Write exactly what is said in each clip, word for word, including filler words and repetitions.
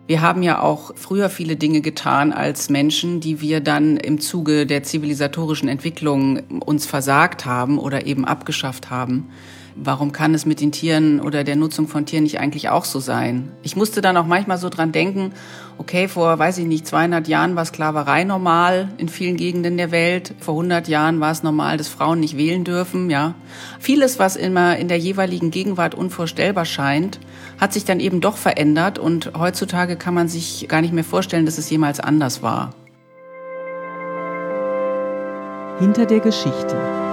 Wir haben ja auch früher viele Dinge getan als Menschen, die wir dann im Zuge der zivilisatorischen Entwicklung uns versagt haben oder eben abgeschafft haben. Warum kann es mit den Tieren oder der Nutzung von Tieren nicht eigentlich auch so sein? Ich musste dann auch manchmal so dran denken, okay, vor, weiß ich nicht, zweihundert Jahren war Sklaverei normal in vielen Gegenden der Welt. Vor hundert Jahren war es normal, dass Frauen nicht wählen dürfen, ja. Vieles, was immer in der jeweiligen Gegenwart unvorstellbar scheint, hat sich dann eben doch verändert und heutzutage kann man sich gar nicht mehr vorstellen, dass es jemals anders war. Hinter der Geschichte.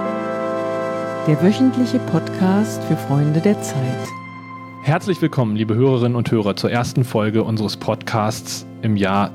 Der wöchentliche Podcast für Freunde der Zeit. Herzlich willkommen, liebe Hörerinnen und Hörer, zur ersten Folge unseres Podcasts im Jahr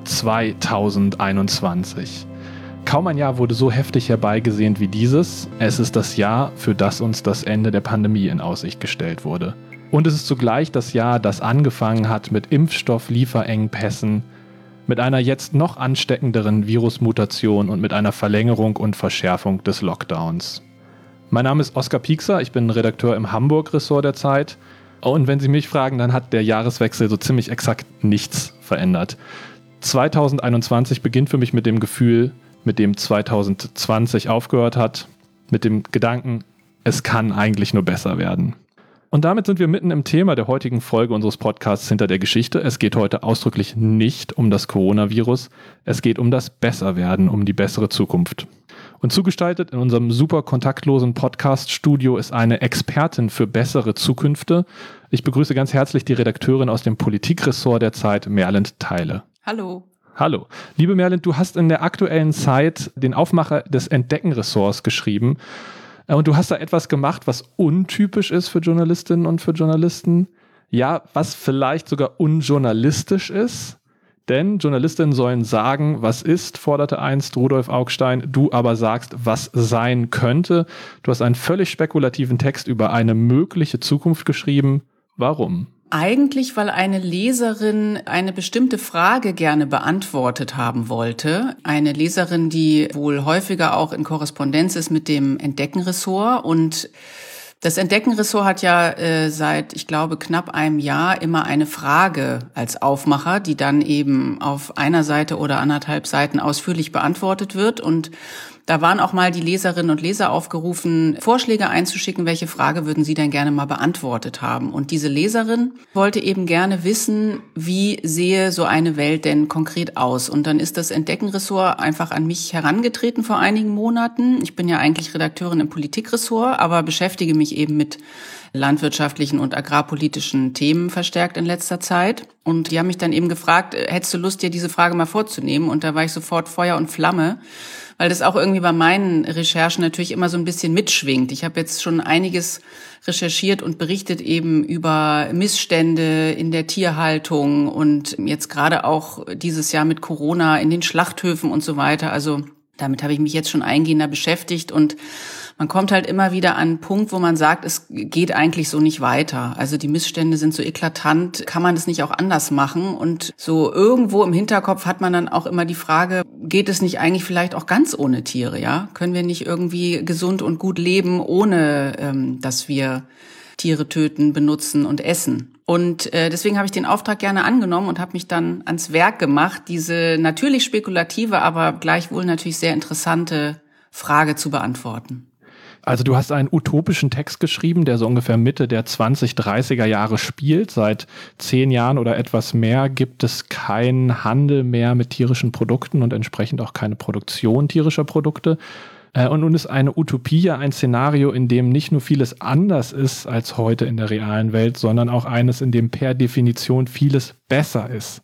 zweitausendeinundzwanzig. Kaum ein Jahr wurde so heftig herbeigesehnt wie dieses. Es ist das Jahr, für das uns das Ende der Pandemie in Aussicht gestellt wurde. Und es ist zugleich das Jahr, das angefangen hat mit Impfstofflieferengpässen, mit einer jetzt noch ansteckenderen Virusmutation und mit einer Verlängerung und Verschärfung des Lockdowns. Mein Name ist Oskar Piekser, ich bin Redakteur im Hamburg-Ressort der Zeit. Und wenn Sie mich fragen, dann hat der Jahreswechsel so ziemlich exakt nichts verändert. zweitausendeinundzwanzig beginnt für mich mit dem Gefühl, mit dem zweitausendzwanzig aufgehört hat, mit dem Gedanken, es kann eigentlich nur besser werden. Und damit sind wir mitten im Thema der heutigen Folge unseres Podcasts Hinter der Geschichte. Es geht heute ausdrücklich nicht um das Coronavirus, es geht um das Besserwerden, um die bessere Zukunft. Und zugestaltet in unserem super kontaktlosen Podcast-Studio ist eine Expertin für bessere Zukünfte. Ich begrüße ganz herzlich die Redakteurin aus dem Politikressort der Zeit, Merlind Theile. Hallo. Hallo. Liebe Merlind, du hast in der aktuellen Zeit den Aufmacher des Entdecken-Ressorts geschrieben. Und du hast da etwas gemacht, was untypisch ist für Journalistinnen und für Journalisten. Ja, was vielleicht sogar unjournalistisch ist. Denn Journalistinnen sollen sagen, was ist, forderte einst Rudolf Augstein, du aber sagst, was sein könnte. Du hast einen völlig spekulativen Text über eine mögliche Zukunft geschrieben. Warum? Eigentlich, weil eine Leserin eine bestimmte Frage gerne beantwortet haben wollte. Eine Leserin, die wohl häufiger auch in Korrespondenz ist mit dem Entdecken-Ressort. Und das Entdecken-Ressort hat ja äh, seit, ich glaube, knapp einem Jahr immer eine Frage als Aufmacher, die dann eben auf einer Seite oder anderthalb Seiten ausführlich beantwortet wird. Und da waren auch mal die Leserinnen und Leser aufgerufen, Vorschläge einzuschicken, welche Frage würden sie denn gerne mal beantwortet haben. Und diese Leserin wollte eben gerne wissen, wie sehe so eine Welt denn konkret aus. Und dann ist das Entdecken-Ressort einfach an mich herangetreten vor einigen Monaten. Ich bin ja eigentlich Redakteurin im Politikressort, aber beschäftige mich eben mit landwirtschaftlichen und agrarpolitischen Themen verstärkt in letzter Zeit. Und die haben mich dann eben gefragt, hättest du Lust, dir diese Frage mal vorzunehmen? Und da war ich sofort Feuer und Flamme, weil das auch irgendwie bei meinen Recherchen natürlich immer so ein bisschen mitschwingt. Ich habe jetzt schon einiges recherchiert und berichtet eben über Missstände in der Tierhaltung und jetzt gerade auch dieses Jahr mit Corona in den Schlachthöfen und so weiter. Also damit habe ich mich jetzt schon eingehender beschäftigt und man kommt halt immer wieder an einen Punkt, wo man sagt, es geht eigentlich so nicht weiter. Also die Missstände sind so eklatant, kann man das nicht auch anders machen? Und so irgendwo im Hinterkopf hat man dann auch immer die Frage, geht es nicht eigentlich vielleicht auch ganz ohne Tiere, ja? Können wir nicht irgendwie gesund und gut leben, ohne ähm, dass wir Tiere töten, benutzen und essen? Und äh, deswegen habe ich den Auftrag gerne angenommen und habe mich dann ans Werk gemacht, diese natürlich spekulative, aber gleichwohl natürlich sehr interessante Frage zu beantworten. Also du hast einen utopischen Text geschrieben, der so ungefähr Mitte der zwanzig dreißiger Jahre spielt. Seit zehn Jahren oder etwas mehr gibt es keinen Handel mehr mit tierischen Produkten und entsprechend auch keine Produktion tierischer Produkte. Und nun ist eine Utopie ja ein Szenario, in dem nicht nur vieles anders ist als heute in der realen Welt, sondern auch eines, in dem per Definition vieles besser ist.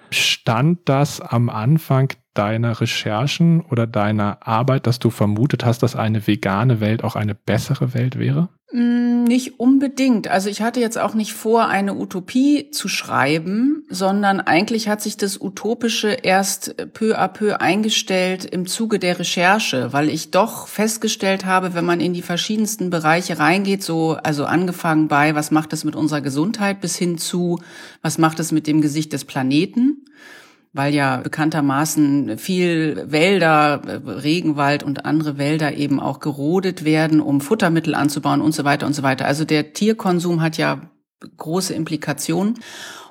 Stand das am Anfang deiner Recherchen oder deiner Arbeit, dass du vermutet hast, dass eine vegane Welt auch eine bessere Welt wäre? Nicht unbedingt. Also ich hatte jetzt auch nicht vor, eine Utopie zu schreiben, sondern eigentlich hat sich das Utopische erst peu à peu eingestellt im Zuge der Recherche, weil ich doch festgestellt habe, wenn man in die verschiedensten Bereiche reingeht, so also angefangen bei, was macht es mit unserer Gesundheit, bis hin zu, was macht es mit dem Gesicht des Planeten, weil ja bekanntermaßen viel Wälder, Regenwald und andere Wälder eben auch gerodet werden, um Futtermittel anzubauen und so weiter und so weiter. Also der Tierkonsum hat ja große Implikationen.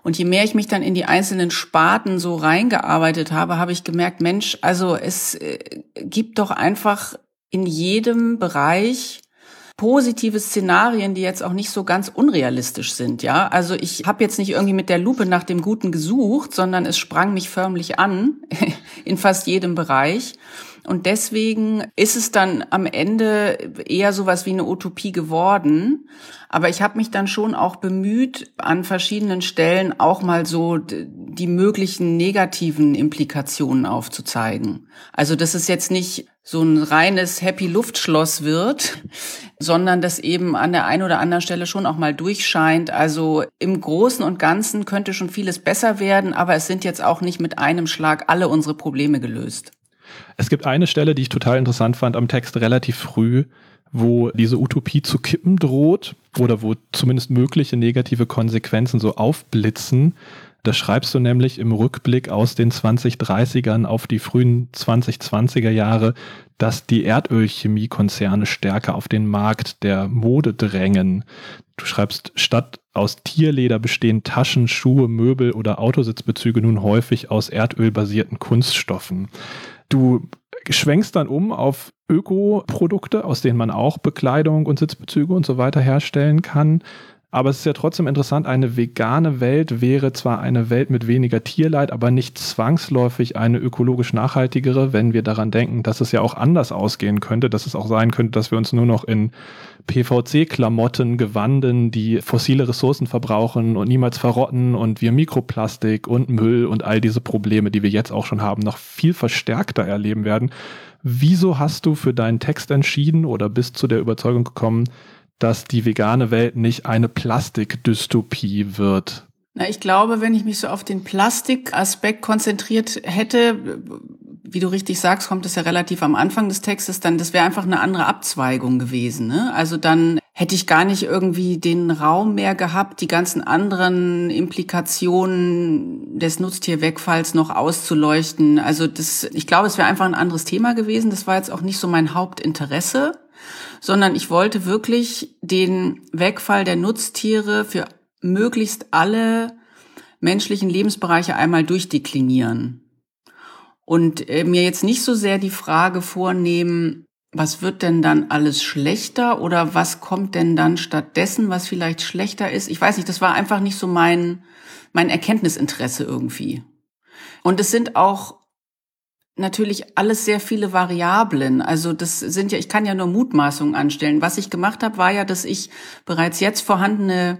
Und je mehr ich mich dann in die einzelnen Sparten so reingearbeitet habe, habe ich gemerkt, Mensch, also es äh, gibt doch einfach in jedem Bereich positive Szenarien, die jetzt auch nicht so ganz unrealistisch sind, ja. Also ich habe jetzt nicht irgendwie mit der Lupe nach dem Guten gesucht, sondern es sprang mich förmlich an in fast jedem Bereich. Und deswegen ist es dann am Ende eher sowas wie eine Utopie geworden. Aber ich habe mich dann schon auch bemüht, an verschiedenen Stellen auch mal so die möglichen negativen Implikationen aufzuzeigen. Also dass es jetzt nicht so ein reines Happy-Luftschloss wird, sondern dass eben an der einen oder anderen Stelle schon auch mal durchscheint. Also im Großen und Ganzen könnte schon vieles besser werden, aber es sind jetzt auch nicht mit einem Schlag alle unsere Probleme gelöst. Es gibt eine Stelle, die ich total interessant fand am Text relativ früh, wo diese Utopie zu kippen droht oder wo zumindest mögliche negative Konsequenzen so aufblitzen. Da schreibst du nämlich im Rückblick aus den zwanzig dreißigern auf die frühen zwanzig zwanziger Jahre, dass die Erdölchemiekonzerne stärker auf den Markt der Mode drängen. Du schreibst, statt aus Tierleder bestehen Taschen, Schuhe, Möbel oder Autositzbezüge nun häufig aus erdölbasierten Kunststoffen. Du schwenkst dann um auf Ökoprodukte, aus denen man auch Bekleidung und Sitzbezüge und so weiter herstellen kann. Aber es ist ja trotzdem interessant, eine vegane Welt wäre zwar eine Welt mit weniger Tierleid, aber nicht zwangsläufig eine ökologisch nachhaltigere, wenn wir daran denken, dass es ja auch anders ausgehen könnte, dass es auch sein könnte, dass wir uns nur noch in P V C-Klamotten gewanden, die fossile Ressourcen verbrauchen und niemals verrotten und wir Mikroplastik und Müll und all diese Probleme, die wir jetzt auch schon haben, noch viel verstärkter erleben werden. Wieso hast du für deinen Text entschieden oder bist zu der Überzeugung gekommen, dass die vegane Welt nicht eine Plastikdystopie wird? Na, ich glaube, wenn ich mich so auf den Plastikaspekt konzentriert hätte, wie du richtig sagst, kommt es ja relativ am Anfang des Textes, dann das wäre einfach eine andere Abzweigung gewesen, ne? Also dann hätte ich gar nicht irgendwie den Raum mehr gehabt, die ganzen anderen Implikationen des Nutztierwegfalls noch auszuleuchten. Also das, ich glaube, es wäre einfach ein anderes Thema gewesen. Das war jetzt auch nicht so mein Hauptinteresse, sondern ich wollte wirklich den Wegfall der Nutztiere für möglichst alle menschlichen Lebensbereiche einmal durchdeklinieren. Und äh, mir jetzt nicht so sehr die Frage vornehmen, was wird denn dann alles schlechter oder was kommt denn dann stattdessen, was vielleicht schlechter ist. Ich weiß nicht, das war einfach nicht so mein, mein Erkenntnisinteresse irgendwie. Und es sind auch natürlich alles sehr viele Variablen. Also das sind ja, ich kann ja nur Mutmaßungen anstellen. Was ich gemacht habe, war ja, dass ich bereits jetzt vorhandene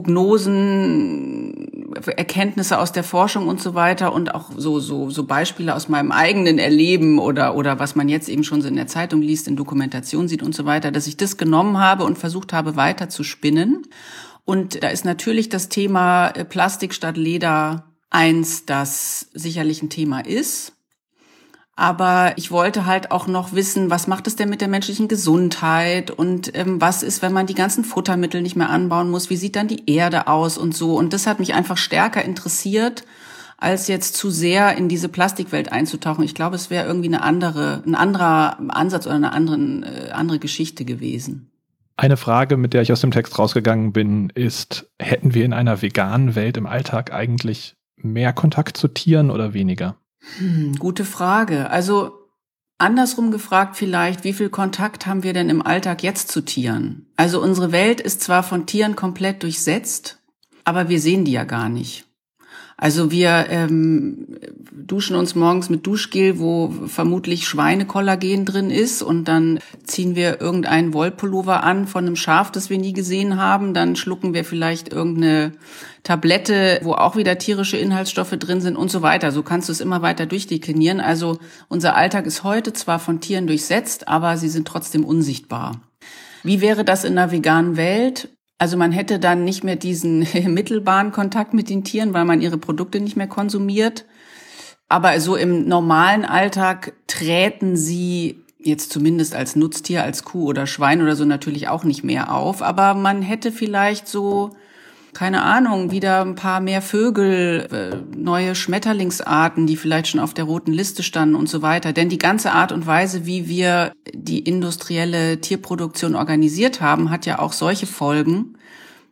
Prognosen, Erkenntnisse aus der Forschung und so weiter und auch so so so Beispiele aus meinem eigenen Erleben oder oder was man jetzt eben schon so in der Zeitung liest, in Dokumentation sieht und so weiter, dass ich das genommen habe und versucht habe, weiter zu spinnen. Und da ist natürlich das Thema Plastik statt Leder eins, das sicherlich ein Thema ist. Aber ich wollte halt auch noch wissen, was macht es denn mit der menschlichen Gesundheit und ähm, was ist, wenn man die ganzen Futtermittel nicht mehr anbauen muss, wie sieht dann die Erde aus und so. Und das hat mich einfach stärker interessiert, als jetzt zu sehr in diese Plastikwelt einzutauchen. Ich glaube, es wäre irgendwie eine andere, ein anderer Ansatz oder eine andere, äh, andere Geschichte gewesen. Eine Frage, mit der ich aus dem Text rausgegangen bin, ist, hätten wir in einer veganen Welt im Alltag eigentlich mehr Kontakt zu Tieren oder weniger? Hm, gute Frage. Also andersrum gefragt vielleicht, wie viel Kontakt haben wir denn im Alltag jetzt zu Tieren? Also unsere Welt ist zwar von Tieren komplett durchsetzt, aber wir sehen die ja gar nicht. Also wir ähm, duschen uns morgens mit Duschgel, wo vermutlich Schweinekollagen drin ist, und dann ziehen wir irgendeinen Wollpullover an von einem Schaf, das wir nie gesehen haben. Dann schlucken wir vielleicht irgendeine Tablette, wo auch wieder tierische Inhaltsstoffe drin sind und so weiter. So kannst du es immer weiter durchdeklinieren. Also unser Alltag ist heute zwar von Tieren durchsetzt, aber sie sind trotzdem unsichtbar. Wie wäre das in einer veganen Welt? Also man hätte dann nicht mehr diesen mittelbaren Kontakt mit den Tieren, weil man ihre Produkte nicht mehr konsumiert. Aber so im normalen Alltag treten sie jetzt zumindest als Nutztier, als Kuh oder Schwein oder so natürlich auch nicht mehr auf. Aber man hätte vielleicht so, keine Ahnung, wieder ein paar mehr Vögel, neue Schmetterlingsarten, die vielleicht schon auf der roten Liste standen und so weiter. Denn die ganze Art und Weise, wie wir die industrielle Tierproduktion organisiert haben, hat ja auch solche Folgen,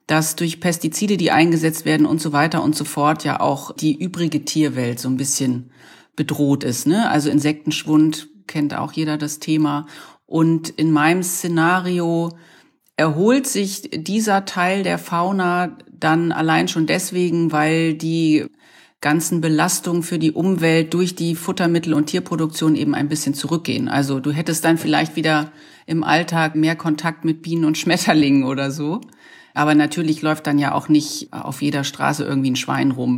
dass durch Pestizide, die eingesetzt werden und so weiter und so fort, ja auch die übrige Tierwelt so ein bisschen bedroht ist, ne? Also Insektenschwund kennt auch jeder das Thema. Und in meinem Szenario erholt sich dieser Teil der Fauna dann allein schon deswegen, weil die ganzen Belastungen für die Umwelt durch die Futtermittel- und Tierproduktion eben ein bisschen zurückgehen. Also du hättest dann vielleicht wieder im Alltag mehr Kontakt mit Bienen und Schmetterlingen oder so. Aber natürlich läuft dann ja auch nicht auf jeder Straße irgendwie ein Schwein rum.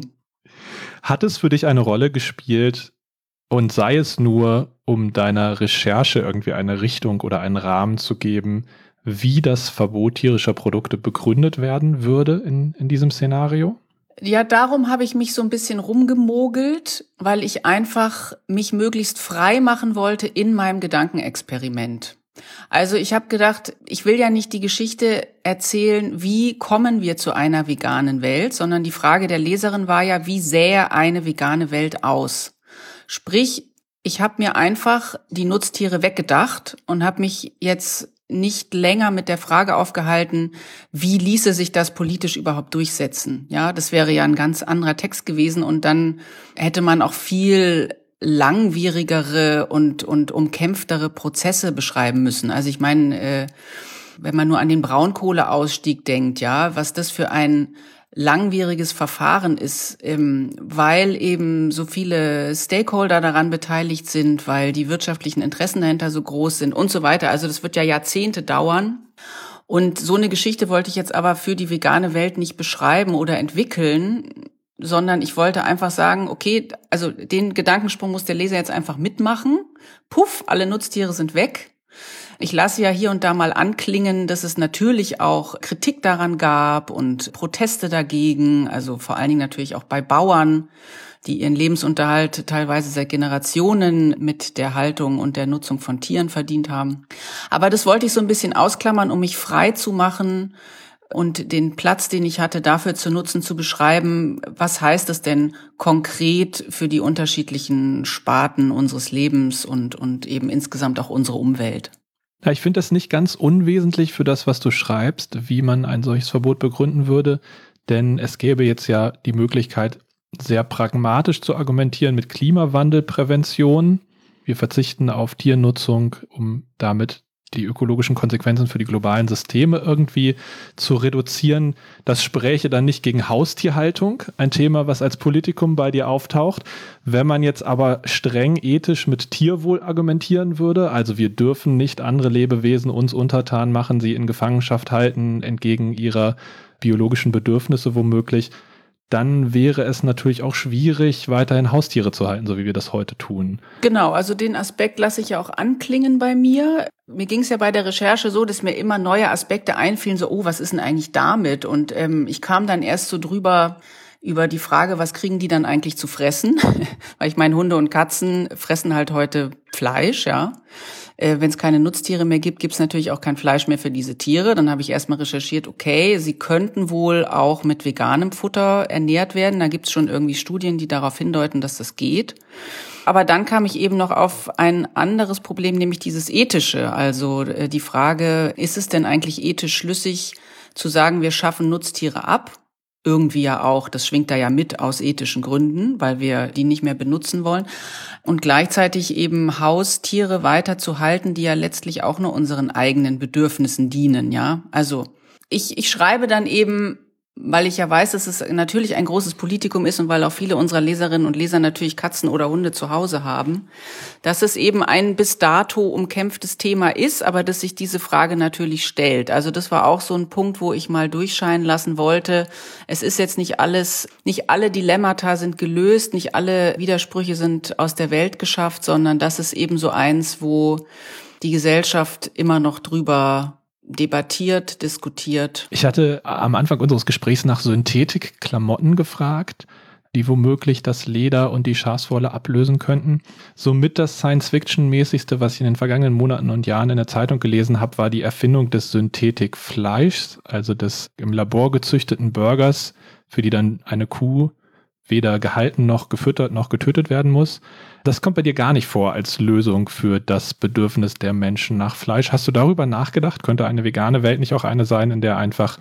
Hat es für dich eine Rolle gespielt, und sei es nur, um deiner Recherche irgendwie eine Richtung oder einen Rahmen zu geben, wie das Verbot tierischer Produkte begründet werden würde in, in diesem Szenario? Ja, darum habe ich mich so ein bisschen rumgemogelt, weil ich einfach mich möglichst frei machen wollte in meinem Gedankenexperiment. Also ich habe gedacht, ich will ja nicht die Geschichte erzählen, wie kommen wir zu einer veganen Welt, sondern die Frage der Leserin war ja, wie sähe eine vegane Welt aus? Sprich, ich habe mir einfach die Nutztiere weggedacht und habe mich jetzt nicht länger mit der Frage aufgehalten, wie ließe sich das politisch überhaupt durchsetzen. Ja, das wäre ja ein ganz anderer Text gewesen und dann hätte man auch viel langwierigere und und umkämpftere Prozesse beschreiben müssen. Also ich meine, äh, wenn man nur an den Braunkohleausstieg denkt, ja, was das für ein langwieriges Verfahren ist, ähm, weil eben so viele Stakeholder daran beteiligt sind, weil die wirtschaftlichen Interessen dahinter so groß sind und so weiter. Also das wird ja Jahrzehnte dauern. Und so eine Geschichte wollte ich jetzt aber für die vegane Welt nicht beschreiben oder entwickeln, sondern ich wollte einfach sagen, okay, also den Gedankensprung muss der Leser jetzt einfach mitmachen. Puff, alle Nutztiere sind weg. Ich lasse ja hier und da mal anklingen, dass es natürlich auch Kritik daran gab und Proteste dagegen, also vor allen Dingen natürlich auch bei Bauern, die ihren Lebensunterhalt teilweise seit Generationen mit der Haltung und der Nutzung von Tieren verdient haben. Aber das wollte ich so ein bisschen ausklammern, um mich frei zu machen und den Platz, den ich hatte, dafür zu nutzen, zu beschreiben, was heißt es denn konkret für die unterschiedlichen Sparten unseres Lebens und, und eben insgesamt auch unsere Umwelt. Ja, ich finde das nicht ganz unwesentlich für das, was du schreibst, wie man ein solches Verbot begründen würde, denn es gäbe jetzt ja die Möglichkeit, sehr pragmatisch zu argumentieren mit Klimawandelprävention. Wir verzichten auf Tiernutzung, um damit die ökologischen Konsequenzen für die globalen Systeme irgendwie zu reduzieren. Das spräche dann nicht gegen Haustierhaltung, ein Thema, was als Politikum bei dir auftaucht. Wenn man jetzt aber streng ethisch mit Tierwohl argumentieren würde, also wir dürfen nicht andere Lebewesen uns untertan machen, sie in Gefangenschaft halten, entgegen ihrer biologischen Bedürfnisse womöglich, dann wäre es natürlich auch schwierig, weiterhin Haustiere zu halten, so wie wir das heute tun. Genau, also den Aspekt lasse ich ja auch anklingen bei mir. Mir ging es ja bei der Recherche so, dass mir immer neue Aspekte einfielen, so, oh, was ist denn eigentlich damit? Und ähm, ich kam dann erst so drüber über die Frage, was kriegen die dann eigentlich zu fressen? Weil ich meine, Hunde und Katzen fressen halt heute Fleisch, ja. Äh, wenn es keine Nutztiere mehr gibt, gibt es natürlich auch kein Fleisch mehr für diese Tiere. Dann habe ich erstmal recherchiert, okay, sie könnten wohl auch mit veganem Futter ernährt werden. Da gibt es schon irgendwie Studien, die darauf hindeuten, dass das geht. Aber dann kam ich eben noch auf ein anderes Problem, nämlich dieses Ethische. Also äh, die Frage, ist es denn eigentlich ethisch schlüssig zu sagen, wir schaffen Nutztiere ab? Irgendwie ja auch, das schwingt da ja mit aus ethischen Gründen, weil wir die nicht mehr benutzen wollen. Und gleichzeitig eben Haustiere weiter zu halten, die ja letztlich auch nur unseren eigenen Bedürfnissen dienen, ja. Also ich, ich schreibe dann eben, weil ich ja weiß, dass es natürlich ein großes Politikum ist und weil auch viele unserer Leserinnen und Leser natürlich Katzen oder Hunde zu Hause haben, dass es eben ein bis dato umkämpftes Thema ist, aber dass sich diese Frage natürlich stellt. Also das war auch so ein Punkt, wo ich mal durchscheinen lassen wollte. Es ist jetzt nicht alles, nicht alle Dilemmata sind gelöst, nicht alle Widersprüche sind aus der Welt geschafft, sondern das ist eben so eins, wo die Gesellschaft immer noch drüber debattiert, diskutiert. Ich hatte am Anfang unseres Gesprächs nach Synthetikklamotten gefragt, die womöglich das Leder und die Schafswolle ablösen könnten. Somit das Science-Fiction-mäßigste, was ich in den vergangenen Monaten und Jahren in der Zeitung gelesen habe, war die Erfindung des Synthetikfleischs, also des im Labor gezüchteten Burgers, für die dann eine Kuh weder gehalten noch gefüttert noch getötet werden muss. Das kommt bei dir gar nicht vor als Lösung für das Bedürfnis der Menschen nach Fleisch. Hast du darüber nachgedacht? Könnte eine vegane Welt nicht auch eine sein, in der einfach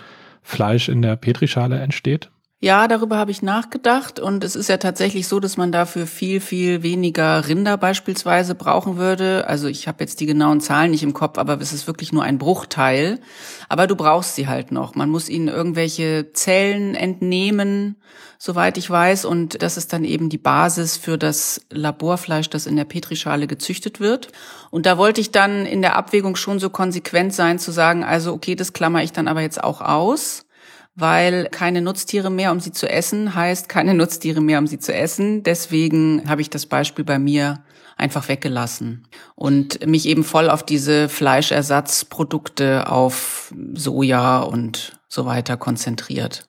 Fleisch in der Petrischale entsteht? Ja, darüber habe ich nachgedacht und es ist ja tatsächlich so, dass man dafür viel, viel weniger Rinder beispielsweise brauchen würde. Also ich habe jetzt die genauen Zahlen nicht im Kopf, aber es ist wirklich nur ein Bruchteil. Aber du brauchst sie halt noch. Man muss ihnen irgendwelche Zellen entnehmen, soweit ich weiß. Und das ist dann eben die Basis für das Laborfleisch, das in der Petrischale gezüchtet wird. Und da wollte ich dann in der Abwägung schon so konsequent sein, zu sagen, also okay, das klammer ich dann aber jetzt auch aus. Weil keine Nutztiere mehr, um sie zu essen, heißt keine Nutztiere mehr, um sie zu essen. Deswegen habe ich das Beispiel bei mir einfach weggelassen und mich eben voll auf diese Fleischersatzprodukte, auf Soja und so weiter konzentriert.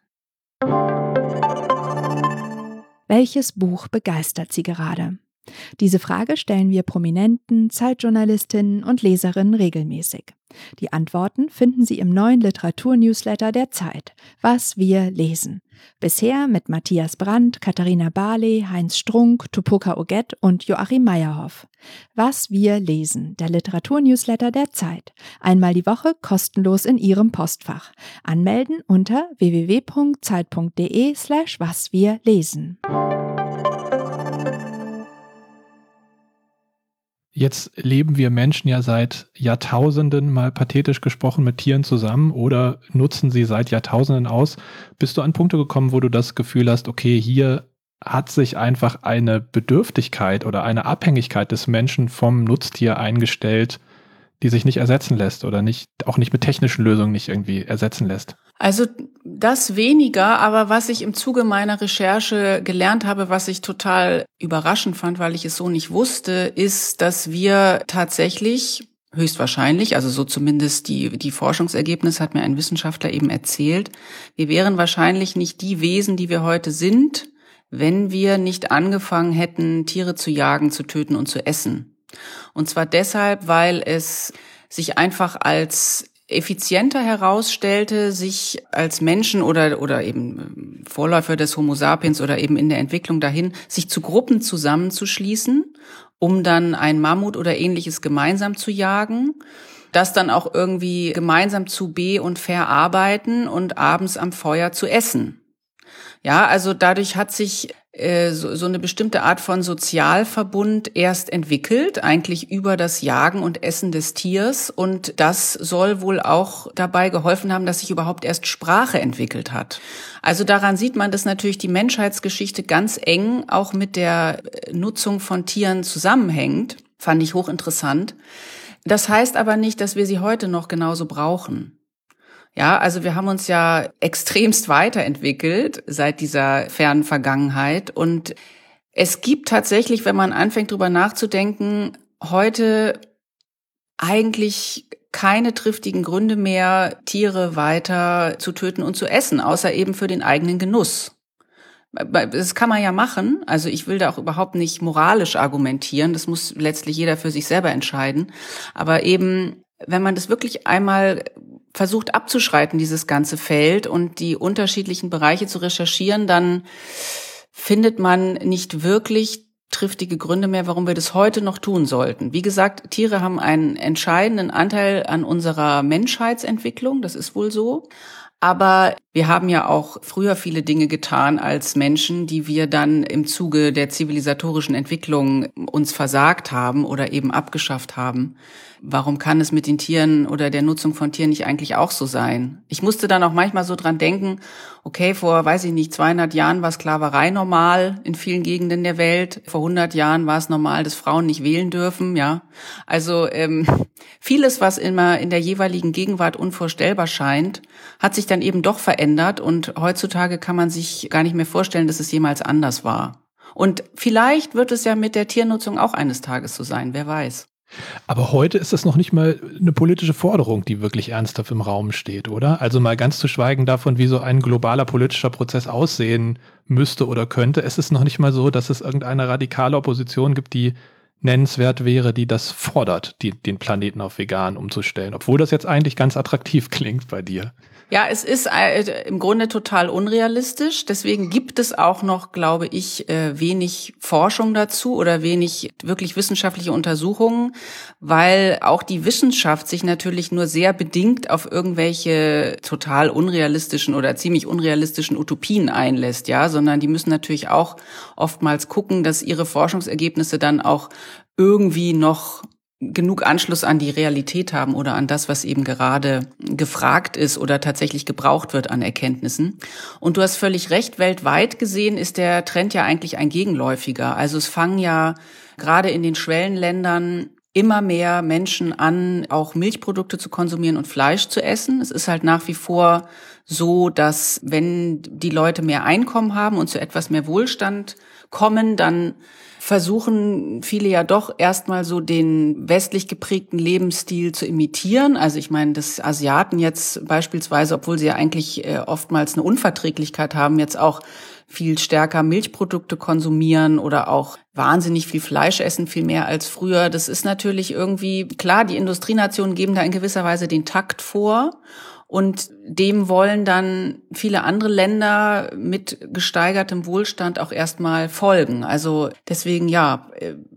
Welches Buch begeistert Sie gerade? Diese Frage stellen wir Prominenten, Zeitjournalistinnen und Leserinnen regelmäßig. Die Antworten finden Sie im neuen Literatur-Newsletter der Zeit, Was wir lesen. Bisher mit Matthias Brandt, Katharina Barley, Heinz Strunk, Tupoka Oget und Joachim Meyerhoff. Was wir lesen, der Literatur-Newsletter der Zeit. Einmal die Woche kostenlos in Ihrem Postfach. Anmelden unter w w w punkt zeit punkt d e slash was wir lesen. Jetzt leben wir Menschen ja seit Jahrtausenden, mal pathetisch gesprochen, mit Tieren zusammen oder nutzen sie seit Jahrtausenden aus. Bist du an Punkte gekommen, wo du das Gefühl hast, okay, hier hat sich einfach eine Bedürftigkeit oder eine Abhängigkeit des Menschen vom Nutztier eingestellt, die sich nicht ersetzen lässt oder nicht, auch nicht mit technischen Lösungen nicht irgendwie ersetzen lässt? Also das weniger, aber was ich im Zuge meiner Recherche gelernt habe, was ich total überraschend fand, weil ich es so nicht wusste, ist, dass wir tatsächlich höchstwahrscheinlich, also so zumindest die, die Forschungsergebnisse hat mir ein Wissenschaftler eben erzählt, wir wären wahrscheinlich nicht die Wesen, die wir heute sind, wenn wir nicht angefangen hätten, Tiere zu jagen, zu töten und zu essen. Und zwar deshalb, weil es sich einfach als effizienter herausstellte, sich als Menschen oder oder eben Vorläufer des Homo sapiens oder eben in der Entwicklung dahin, sich zu Gruppen zusammenzuschließen, um dann ein Mammut oder ähnliches gemeinsam zu jagen, das dann auch irgendwie gemeinsam zu be- und verarbeiten und abends am Feuer zu essen. Ja, also dadurch hat sich äh, so, so eine bestimmte Art von Sozialverbund erst entwickelt, eigentlich über das Jagen und Essen des Tiers. Und das soll wohl auch dabei geholfen haben, dass sich überhaupt erst Sprache entwickelt hat. Also daran sieht man, dass natürlich die Menschheitsgeschichte ganz eng auch mit der Nutzung von Tieren zusammenhängt. Fand ich hochinteressant. Das heißt aber nicht, dass wir sie heute noch genauso brauchen. Ja, also wir haben uns ja extremst weiterentwickelt seit dieser fernen Vergangenheit und es gibt tatsächlich, wenn man anfängt drüber nachzudenken, heute eigentlich keine triftigen Gründe mehr, Tiere weiter zu töten und zu essen, außer eben für den eigenen Genuss. Das kann man ja machen, also ich will da auch überhaupt nicht moralisch argumentieren, das muss letztlich jeder für sich selber entscheiden, aber eben, wenn man das wirklich einmal versucht abzuschreiten, dieses ganze Feld und die unterschiedlichen Bereiche zu recherchieren, dann findet man nicht wirklich triftige Gründe mehr, warum wir das heute noch tun sollten. Wie gesagt, Tiere haben einen entscheidenden Anteil an unserer Menschheitsentwicklung, das ist wohl so. Aber wir haben ja auch früher viele Dinge getan als Menschen, die wir dann im Zuge der zivilisatorischen Entwicklung uns versagt haben oder eben abgeschafft haben. Warum kann es mit den Tieren oder der Nutzung von Tieren nicht eigentlich auch so sein? Ich musste dann auch manchmal so dran denken, okay, vor, weiß ich nicht, zweihundert Jahren war Sklaverei normal in vielen Gegenden der Welt. Vor hundert Jahren war es normal, dass Frauen nicht wählen dürfen, ja. Also ähm, vieles, was immer in der jeweiligen Gegenwart unvorstellbar scheint, hat sich dann eben doch verändert und heutzutage kann man sich gar nicht mehr vorstellen, dass es jemals anders war. Und vielleicht wird es ja mit der Tiernutzung auch eines Tages so sein, wer weiß. Aber heute ist das noch nicht mal eine politische Forderung, die wirklich ernsthaft im Raum steht, oder? Also mal ganz zu schweigen davon, wie so ein globaler politischer Prozess aussehen müsste oder könnte. Es ist noch nicht mal so, dass es irgendeine radikale Opposition gibt, die nennenswert wäre, die das fordert, die, den Planeten auf vegan umzustellen, obwohl das jetzt eigentlich ganz attraktiv klingt bei dir. Ja, es ist äh, im Grunde total unrealistisch. Deswegen gibt es auch noch, glaube ich, äh, wenig Forschung dazu oder wenig wirklich wissenschaftliche Untersuchungen, weil auch die Wissenschaft sich natürlich nur sehr bedingt auf irgendwelche total unrealistischen oder ziemlich unrealistischen Utopien einlässt, ja, sondern die müssen natürlich auch oftmals gucken, dass ihre Forschungsergebnisse dann auch irgendwie noch genug Anschluss an die Realität haben oder an das, was eben gerade gefragt ist oder tatsächlich gebraucht wird an Erkenntnissen. Und du hast völlig recht, weltweit gesehen ist der Trend ja eigentlich ein gegenläufiger. Also es fangen ja gerade in den Schwellenländern immer mehr Menschen an, auch Milchprodukte zu konsumieren und Fleisch zu essen. Es ist halt nach wie vor so, dass wenn die Leute mehr Einkommen haben und zu etwas mehr Wohlstand kommen, dann versuchen viele ja doch erstmal so den westlich geprägten Lebensstil zu imitieren. Also ich meine, dass Asiaten jetzt beispielsweise, obwohl sie ja eigentlich äh, oftmals eine Unverträglichkeit haben, jetzt auch viel stärker Milchprodukte konsumieren oder auch wahnsinnig viel Fleisch essen, viel mehr als früher. Das ist natürlich irgendwie, klar, die Industrienationen geben da in gewisser Weise den Takt vor. Und dem wollen dann viele andere Länder mit gesteigertem Wohlstand auch erstmal folgen. Also deswegen, ja,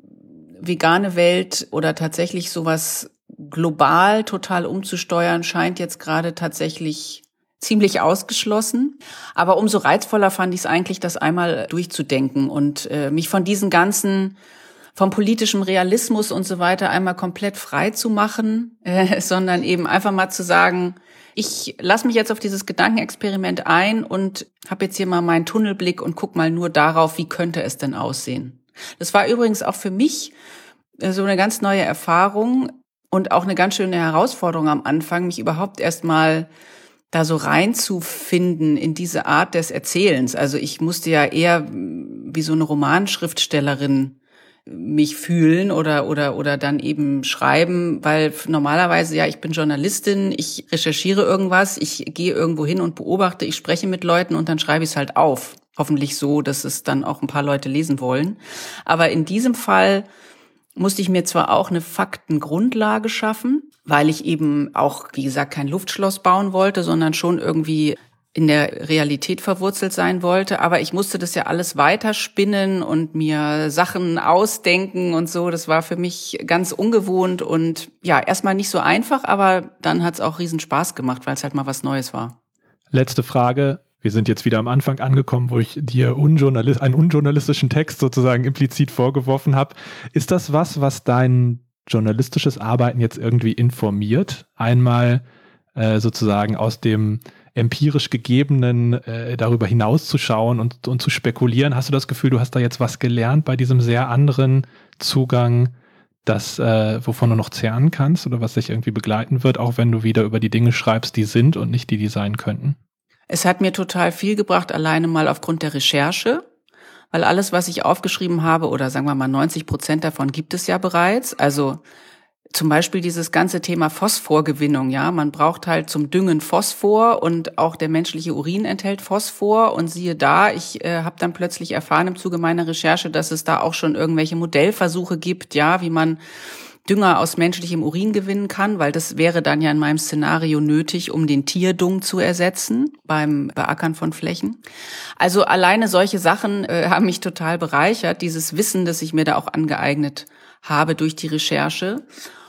vegane Welt oder tatsächlich sowas global total umzusteuern, scheint jetzt gerade tatsächlich ziemlich ausgeschlossen. Aber umso reizvoller fand ich es eigentlich, das einmal durchzudenken und äh, mich von diesen ganzen vom politischen Realismus und so weiter einmal komplett frei zu machen, äh, sondern eben einfach mal zu sagen, ich lasse mich jetzt auf dieses Gedankenexperiment ein und habe jetzt hier mal meinen Tunnelblick und guck mal nur darauf, wie könnte es denn aussehen. Das war übrigens auch für mich so eine ganz neue Erfahrung und auch eine ganz schöne Herausforderung am Anfang, mich überhaupt erst mal da so reinzufinden in diese Art des Erzählens. Also ich musste ja eher wie so eine Romanschriftstellerin mich fühlen oder oder oder dann eben schreiben, weil normalerweise, ja, ich bin Journalistin, ich recherchiere irgendwas, ich gehe irgendwo hin und beobachte, ich spreche mit Leuten und dann schreibe ich es halt auf. Hoffentlich so, dass es dann auch ein paar Leute lesen wollen. Aber in diesem Fall musste ich mir zwar auch eine Faktengrundlage schaffen, weil ich eben auch, wie gesagt, kein Luftschloss bauen wollte, sondern schon irgendwie in der Realität verwurzelt sein wollte, aber ich musste das ja alles weiterspinnen und mir Sachen ausdenken und so. Das war für mich ganz ungewohnt und ja, erstmal nicht so einfach, aber dann hat's auch riesen Spaß gemacht, weil es halt mal was Neues war. Letzte Frage. Wir sind jetzt wieder am Anfang angekommen, wo ich dir unjournalist- einen unjournalistischen Text sozusagen implizit vorgeworfen habe. Ist das was, was dein journalistisches Arbeiten jetzt irgendwie informiert? Einmal äh, sozusagen aus dem empirisch Gegebenen äh, darüber hinauszuschauen und, und zu spekulieren. Hast du das Gefühl, du hast da jetzt was gelernt bei diesem sehr anderen Zugang, das, äh, wovon du noch zehren kannst oder was dich irgendwie begleiten wird, auch wenn du wieder über die Dinge schreibst, die sind und nicht die, die sein könnten? Es hat mir total viel gebracht, alleine mal aufgrund der Recherche, weil alles, was ich aufgeschrieben habe, oder sagen wir mal neunzig Prozent davon gibt es ja bereits. Also zum Beispiel dieses ganze Thema Phosphorgewinnung, ja, man braucht halt zum Düngen Phosphor und auch der menschliche Urin enthält Phosphor und siehe da, ich äh, habe dann plötzlich erfahren im Zuge meiner Recherche, dass es da auch schon irgendwelche Modellversuche gibt, ja, wie man Dünger aus menschlichem Urin gewinnen kann, weil das wäre dann ja in meinem Szenario nötig, um den Tierdung zu ersetzen beim Beackern von Flächen. Also alleine solche Sachen äh, haben mich total bereichert, dieses Wissen, das ich mir da auch angeeignet habe durch die Recherche.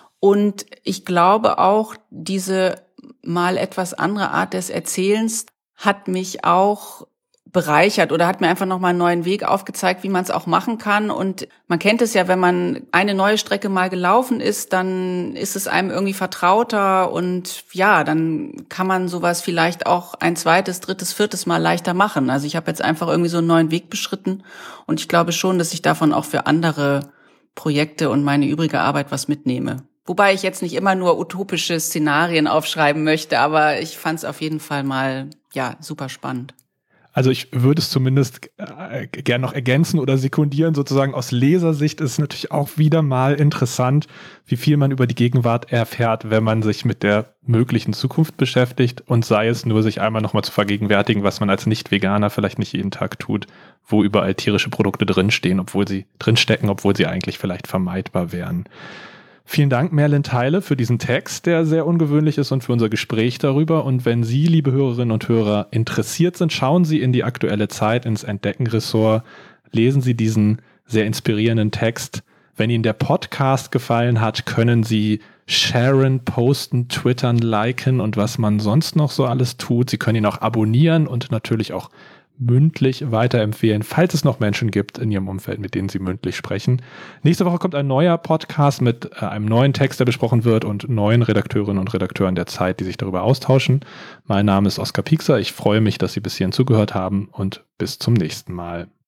Und ich glaube auch, diese mal etwas andere Art des Erzählens hat mich auch bereichert oder hat mir einfach nochmal einen neuen Weg aufgezeigt, wie man es auch machen kann. Und man kennt es ja, wenn man eine neue Strecke mal gelaufen ist, dann ist es einem irgendwie vertrauter und ja, dann kann man sowas vielleicht auch ein zweites, drittes, viertes Mal leichter machen. Also ich habe jetzt einfach irgendwie so einen neuen Weg beschritten und ich glaube schon, dass ich davon auch für andere Projekte und meine übrige Arbeit was mitnehme. Wobei ich jetzt nicht immer nur utopische Szenarien aufschreiben möchte, aber ich fand es auf jeden Fall mal, ja, super spannend. Also ich würde es zumindest äh, gern noch ergänzen oder sekundieren. Sozusagen aus Lesersicht ist es natürlich auch wieder mal interessant, wie viel man über die Gegenwart erfährt, wenn man sich mit der möglichen Zukunft beschäftigt und sei es nur, sich einmal nochmal zu vergegenwärtigen, was man als Nicht-Veganer vielleicht nicht jeden Tag tut, wo überall tierische Produkte drinstehen, obwohl sie drinstecken, obwohl sie eigentlich vielleicht vermeidbar wären. Vielen Dank, Merlin Theile, für diesen Text, der sehr ungewöhnlich ist und für unser Gespräch darüber. Und wenn Sie, liebe Hörerinnen und Hörer, interessiert sind, schauen Sie in die aktuelle Zeit, ins Entdecken-Ressort, lesen Sie diesen sehr inspirierenden Text. Wenn Ihnen der Podcast gefallen hat, können Sie sharen, posten, twittern, liken und was man sonst noch so alles tut. Sie können ihn auch abonnieren und natürlich auch mündlich weiterempfehlen, falls es noch Menschen gibt in Ihrem Umfeld, mit denen Sie mündlich sprechen. Nächste Woche kommt ein neuer Podcast mit äh, einem neuen Text, der besprochen wird und neuen Redakteurinnen und Redakteuren der Zeit, die sich darüber austauschen. Mein Name ist Oskar Piekser. Ich freue mich, dass Sie bis hierhin zugehört haben und bis zum nächsten Mal.